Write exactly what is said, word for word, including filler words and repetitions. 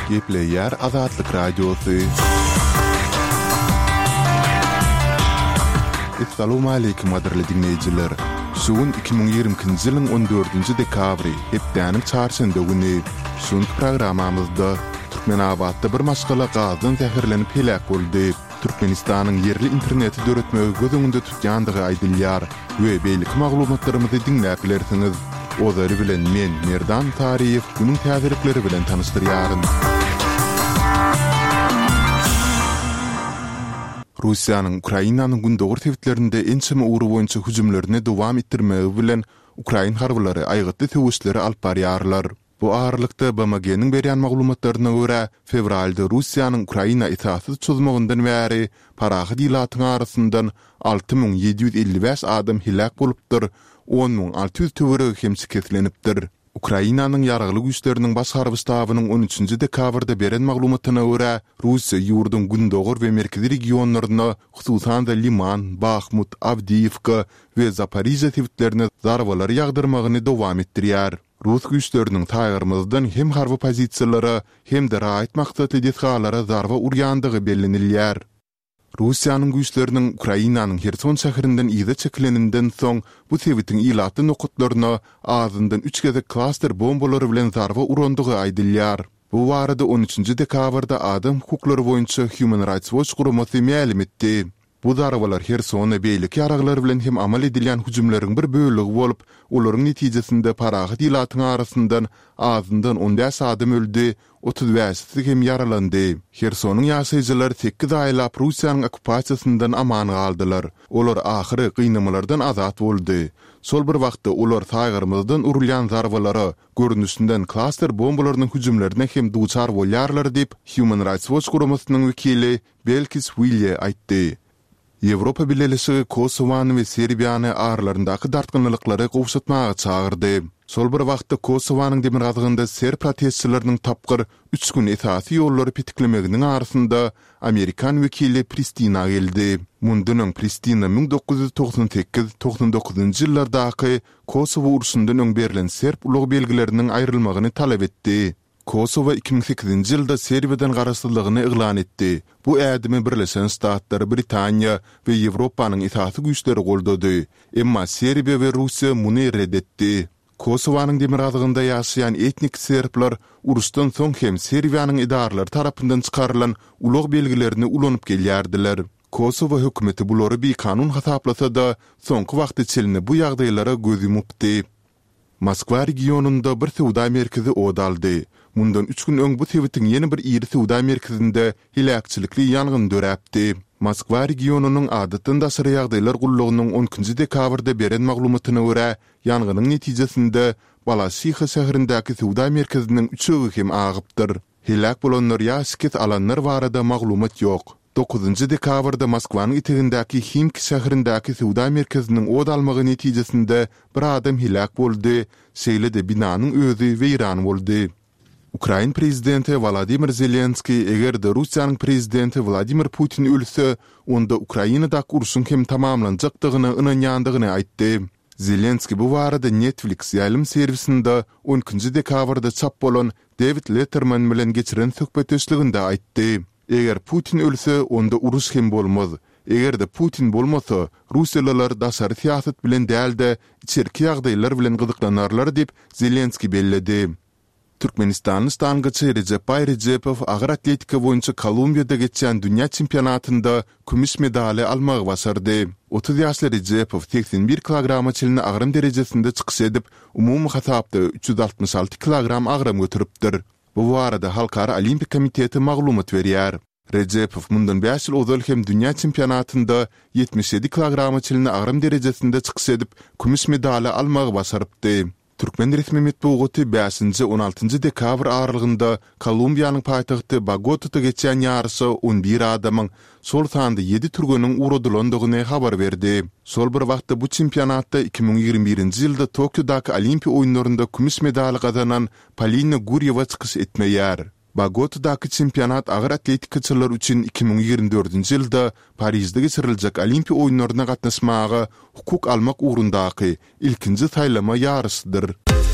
Gepleyer Azatlık Radyosu. Assalamu alaykum adirli dinleyiciler. Suun iki bin yirmi-nji ýylyň on dördünji dekabry, hepdäniň çarşamba güni şun programamyzda Türkmenabadda bir maşgala gazdan zäherlenip helak boldy. Türkmenistanyň yerli interneti döretmegi gözüňde tutýandygy aýdylýar we beýlik maglumatlarymyzy dinläp bilersiňiz. Ozary bilen men Merdan Tariýew günüň täzelikleri bilen tanışdyrýaryn. Russiýanyň Ukrainanyň gündogry tewitlerinde ençeme uğru boýunça hüjümlerini dowam etdirmegi bilen Ukrain harbylary aýgytly töwüşleri alyp barýarlar. Bu ağırlykda B M G'niň berýän maglumatlaryna görä, fevralda Russiýanyň Ukraina itaatsyz çözmegininden bäri parahy diýlatyň arasyndan alty ming ýedi ýüz elli beş adam helak bolupdyr, on ming alty ýüz töwere hemsi keslenipdir. Ukrainanyň ýaragly güýçleriniň baş harby stabynyň on üçünji dekabrda beren maglumatyna görä, Russiýa ýurdun gündogur we merkezi regionlaryna, hususan da Liman, Bakhmut, Avdiivka we Zaporizhia tewitlerine zarbalar ýagdyrmagyny dowam etdirýär. Rus güýçleriniň taýgarmazdan hem harby pozisiýalary hem de raýat maksatly detgalara zarba urýandygy bellenilýär. Russiýanyň güýçleriniň Ukrainanyň Herson şäherinden ýyda çekileninden soň bu tewitiň ýylatly nokatlaryna azyndan üç geze klaster bombalary bilen zarba urandygy aýdylýar. Bu barada on üçünji dekabrda Adam hukuklary boýunça Human Rights Watch guramasy ma'lum etdi. Bu zarbalar Hersona beýlik ýaraglary bilen hem amal edilýän hüjümleriň bir bölegi bolup, olaryň netijesinde parahy diýlatyň arasyndan azyndan on beş adam öldü, otuz beşi hem yaralandy. Hersonyň ýaşaýjylary sekiz aýlap Russiýanyň okupasiýasyndan aman galdylar. Olar ahyry gynamalardan azat boldy. Sol bir wagtda olar taýgarmazdan urulýan zarbalary görnüşinden klaster bombalarynyň hüjümlerine hem duçar bolýarlar diýip Human Rights Watch guramasynyň wekili Belkis Williye aýtdy. Ýewropa Birleşigi Kosowany we Serbiýany aralaryndaky dartgynlykları gowşatmagy çagyrdy. Sol bir wagtda Kosowanyň demir gazygynda serb protestçileriniň tapgyr üç gün esasy ýollary pitiklemeginiň arasynda Amerikan wekili Pristina geldi. Mundunyň Pristina ming dokuz ýüz toksan sekiz toksan dokuzynjy ýyllardaky Kosowa urşundan öň berilen serb ulag belgileriniň aýrylmagyny talap etdi. Kosowa iki bin sekizinji ýylda Serbiýadan garaşsyzlygyny eglan etdi. Bu ädimi Birleşen Ştatlar, Britaniýa we Ýewropanyň itaatly güýçleri goldady. Emma Serbiýa we Russiýa muny reddetdi. Kosowanyň demir gazygynda ýaşaýan etnik serbler uruşdan soň hem Serbiýanyň idaralary tarapyndan çykarylan ulag belgilerini ulanyp gelýärdiler. Kosowa hökümeti bulary bir kanun hasaplasa da soňky wagt içinde bu ýagdaýlara göz yumupdy. Moskwa regionunda bir sowda merkezi odaldy. Mundan üç gün öň bu tewitiň ýeni bir iri sowda merkezinde hilakçylykly ýangyn döräpdi. Moskwa regionunyň adatdan daşary ýagdaýlar gullugynyň on ikinji dekabrda beren maglumatyna görä, ýanganyň netijesinde Balashiha şäherindäki sowda merkeziniň üçügi hem agypdyr. Hilak bolanlar ýa alanlar barada maglumat ýok. dokuzunji dekabrda Moskwanyň itigindäki Himki şäherindäki sowda merkeziniň odalmagy netijesinde bir adam hilak boldy, şeýle-de binanyň özü weýran boldy. Ukrain prezidenti Volodymyr Zelenski eger-de Russiýanyň prezidenti Vladimir Putin ölse, onda Ukrainadaky uruşyň hem tamamlanjakdygyny ynanýandygyny aýtdy. Zelenski bu barada Netflix ýaýlym servisinde on ikinji dekabrda çap bolan David Letterman bilen geçiren söhbetdeşliginde aýtdy. Eger Putin ölse, onda uruş hem bolmaz. Eger de Putin bolmasa, Russiýalılar daşary siýasat bilen däl-de içerki ýagdaýlar bilen gyzyklanarlar diýip Zelenski belledi. Türkmenistanyň stangıçy Recep Bayrejepow agyr atletika boýunça Kolumbiýada geçen dünýä çempionatynda kümüş medali almagy başardy. otuz ýaşly Rejepow seksen bir kilograma çylny agrym derejesinde çykyş edip, umumy hasapda üç ýüz altmış alty kilogram agrym götüripdir. Bu barada Halkara Olimpik Komiteti maglumat berýär. Rejepow mundan beş ýyl ozal hem dünýä çempionatynda yetmiş yedi kilograma çylny agrym derejesinde çykyş edip, kümüş medali almagy başarypdy. Türkmen resmi metbuaty beşinji on altynjy dekabr aralygynda Kolumbiýanyň paýtagty Bogota'da geçen ýarysy on bir adamyň sol sanda yedi türgeniň uradylandygyny habar berdi. Sol bir wagtda bu çempionatda iki bin ýygrimi birinji ýylda Tokyodaky Olimpiýa oýunlarynda kümüş medal gazanan Polina Guryewa çykyş etmeýär. Bogota'daky çempionat agyr atletikaçylar üçin iki bin ýygrimi dördünji ýylda Parisde geçiriljek Olimpiýa oýunlaryna gatnaşmagy hukuk almak ugrundaky ilkinji saýlama ýarysydyr.